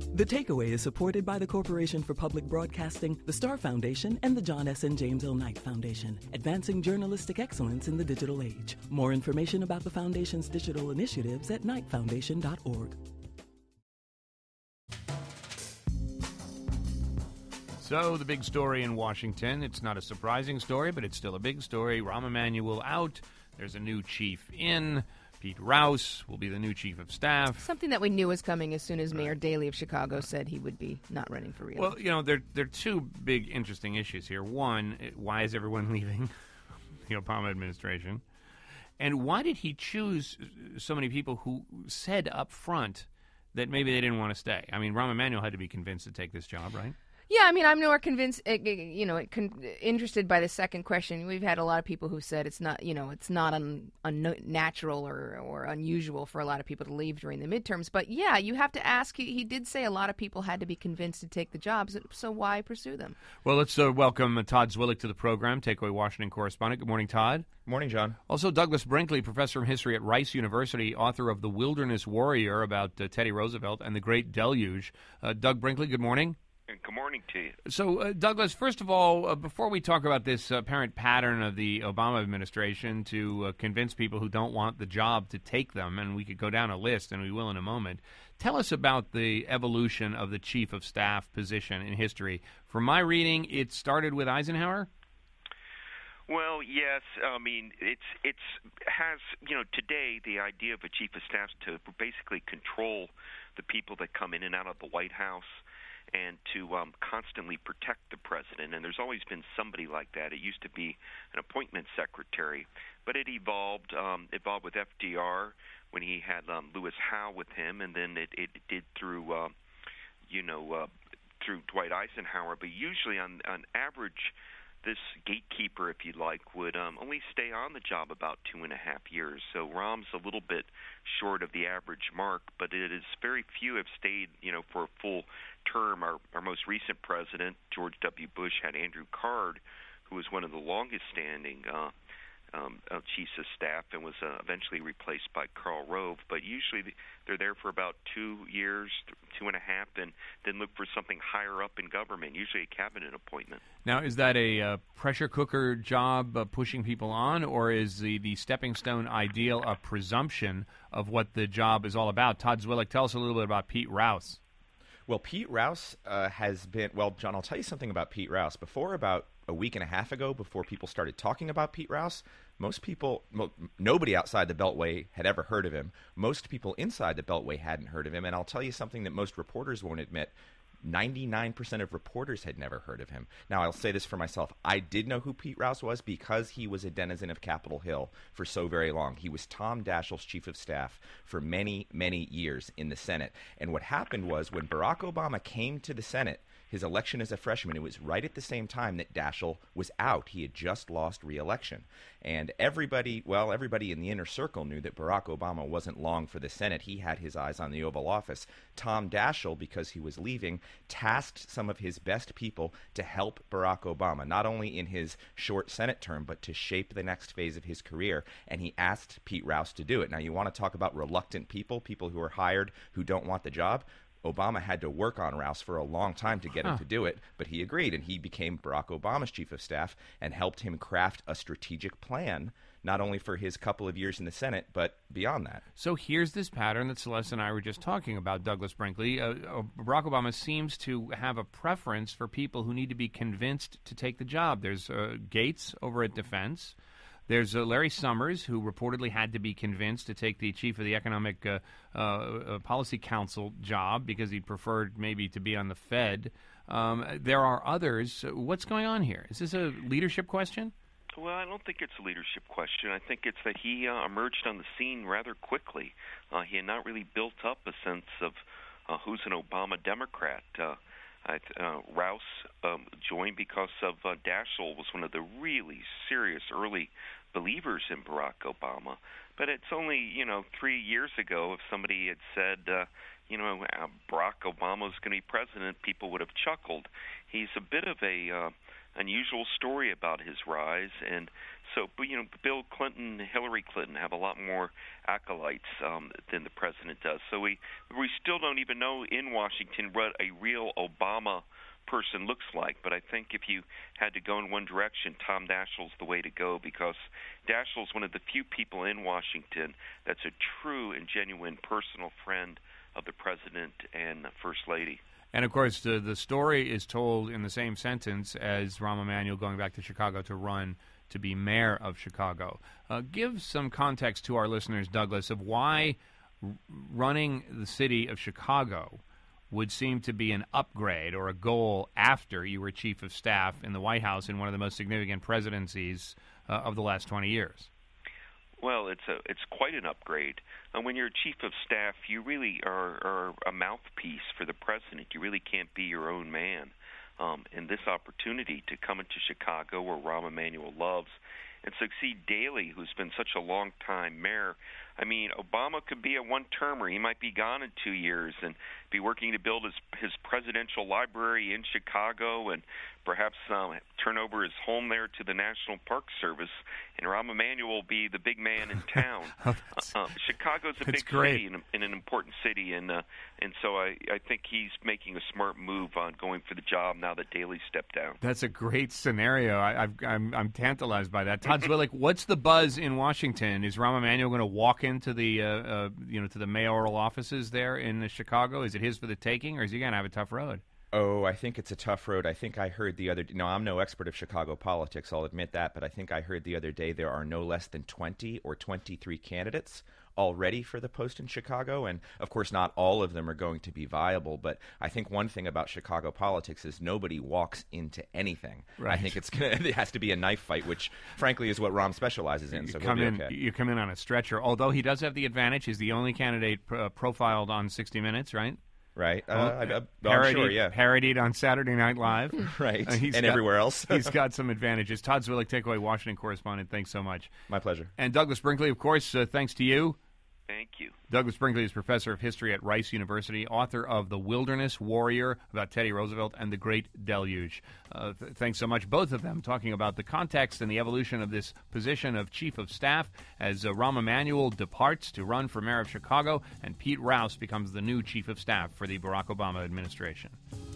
The Takeaway is supported by the Corporation for Public Broadcasting, the Star Foundation, and the John S. and James L. Knight Foundation, advancing journalistic excellence in the digital age. More information about the Foundation's digital initiatives at knightfoundation.org. So the big story in Washington, it's not a surprising story, but it's still a big story. Rahm Emanuel out. There's a new chief in. Pete Rouse will be the new chief of staff. Something that we knew was coming as soon as Mayor Daley of Chicago said he would be not running for re-election. Well, you know, there are two big interesting issues here. One, why is everyone leaving the Obama administration? And why did he choose so many people who said up front that maybe they didn't want to stay? I mean, Rahm Emanuel had to be convinced to take this job, right? Yeah, I mean, I'm more convinced, interested by the second question. We've had a lot of people who said it's not unnatural or unusual for a lot of people to leave during the midterms. But yeah, you have to ask. He did say a lot of people had to be convinced to take the jobs. So why pursue them? Well, let's welcome Todd Zwillich to the program, Takeaway Washington correspondent. Good morning, Todd. Good morning, John. Also, Douglas Brinkley, professor of history at Rice University, author of The Wilderness Warrior about Teddy Roosevelt and the Great Deluge. Doug Brinkley, good morning. Good morning to you. So, Douglas, first of all, before we talk about this apparent pattern of the Obama administration to convince people who don't want the job to take them, and we could go down a list, and we will in a moment, tell us about the evolution of the chief of staff position in history. From my reading, it started with Eisenhower? Well, yes. I mean, it's has today the idea of a chief of staff to basically control the people that come in and out of the White House, and to constantly protect the president. And there's always been somebody like that. It used to be an appointment secretary, but it evolved with FDR when he had Lewis Howe with him, and then it did through through Dwight Eisenhower. But usually on average, this gatekeeper, if you like, would only stay on the job about 2.5 years. So Rahm's a little bit short of the average mark, but it is very few have stayed, for a full term. Our most recent president, George W. Bush, had Andrew Card, who was one of the longest-standing chiefs of staff and was eventually replaced by Karl Rove. But usually they're there for about 2 years, 2.5, and then look for something higher up in government, usually a cabinet appointment. Now, is that a pressure cooker job pushing people on, or is the stepping stone ideal a presumption of what the job is all about? Todd Zwillich, tell us a little bit about Pete Rouse. Well, Pete Rouse has been – well, John, I'll tell you something about Pete Rouse. About a week and a half ago, before people started talking about Pete Rouse, nobody outside the Beltway had ever heard of him. Most people inside the Beltway hadn't heard of him. And I'll tell you something that most reporters won't admit. 99% of reporters had never heard of him. Now, I'll say this for myself. I did know who Pete Rouse was because he was a denizen of Capitol Hill for so very long. He was Tom Daschle's chief of staff for many, many years in the Senate. And what happened was when Barack Obama came to the Senate, his election as a freshman, it was right at the same time that Daschle was out. He had just lost re-election. And everybody in the inner circle knew that Barack Obama wasn't long for the Senate. He had his eyes on the Oval Office. Tom Daschle, because he was leaving, tasked some of his best people to help Barack Obama, not only in his short Senate term, but to shape the next phase of his career. And he asked Pete Rouse to do it. Now, you want to talk about reluctant people who are hired who don't want the job? Obama had to work on Rouse for a long time to get him to do it, but he agreed, and he became Barack Obama's chief of staff and helped him craft a strategic plan, not only for his couple of years in the Senate, but beyond that. So here's this pattern that Celeste and I were just talking about, Douglas Brinkley. Barack Obama seems to have a preference for people who need to be convinced to take the job. There's Gates over at Defense. There's Larry Summers, who reportedly had to be convinced to take the chief of the Economic Policy Council job because he preferred maybe to be on the Fed. There are others. What's going on here? Is this a leadership question? Well, I don't think it's a leadership question. I think it's that he emerged on the scene rather quickly. He had not really built up a sense of who's an Obama Democrat. Rouse joined because of Daschle was one of the really serious early believers in Barack Obama. But it's only, 3 years ago if somebody had said, Barack Obama was going to be president, people would have chuckled. He's a bit of a unusual story about his rise, and so, Bill Clinton, Hillary Clinton have a lot more acolytes than the president does. So we still don't even know in Washington what a real Obama person looks like. But I think if you had to go in one direction, Tom Daschle's the way to go, because Daschle's one of the few people in Washington that's a true and genuine personal friend of the president and First Lady. And, of course, the story is told in the same sentence as Rahm Emanuel going back to Chicago to run to be mayor of Chicago. Give some context to our listeners, Douglas, of why running the city of Chicago would seem to be an upgrade or a goal after you were chief of staff in the White House in one of the most significant presidencies of the last 20 years. Well, it's quite an upgrade. When you're chief of staff, you really are a mouthpiece for the president. You really can't be your own man. And this opportunity to come into Chicago, where Rahm Emanuel loves, and succeed Daley, who's been such a long-time mayor. I mean, Obama could be a one-termer. He might be gone in 2 years and be working to build his presidential library in Chicago and perhaps turn over his home there to the National Park Service, and Rahm Emanuel will be the big man in town. Chicago's a big city and an important city, and so I think he's making a smart move on going for the job now that Daley stepped down. That's a great scenario. I'm tantalized by that. Todd Zwillich, what's the buzz in Washington? Is Rahm Emanuel going to walk into the to the mayoral offices there in Chicago? Is it his for the taking, or is he going to have a tough road? Oh, I think it's a tough road. I think I heard the other – no, I'm no expert of Chicago politics, I'll admit that, but I think I heard the other day there are no less than 20 or 23 candidates already for the post in Chicago, and of course not all of them are going to be viable, but I think one thing about Chicago politics is nobody walks into anything. Right. I think it has to be a knife fight, which frankly is what Rahm specializes in, so he'll be okay. You come in on a stretcher, although he does have the advantage. He's the only candidate profiled on 60 Minutes, right? Right. I'm sure, yeah. Parodied on Saturday Night Live. Right. And everywhere else. He's got some advantages. Todd Zwillich, Takeaway Washington correspondent, thanks so much. My pleasure. And Douglas Brinkley, of course, thanks to you. Thank you. Douglas Brinkley is professor of history at Rice University, author of The Wilderness Warrior about Teddy Roosevelt and the Great Deluge. Thanks so much, both of them, talking about the context and the evolution of this position of chief of staff as Rahm Emanuel departs to run for mayor of Chicago and Pete Rouse becomes the new chief of staff for the Barack Obama administration.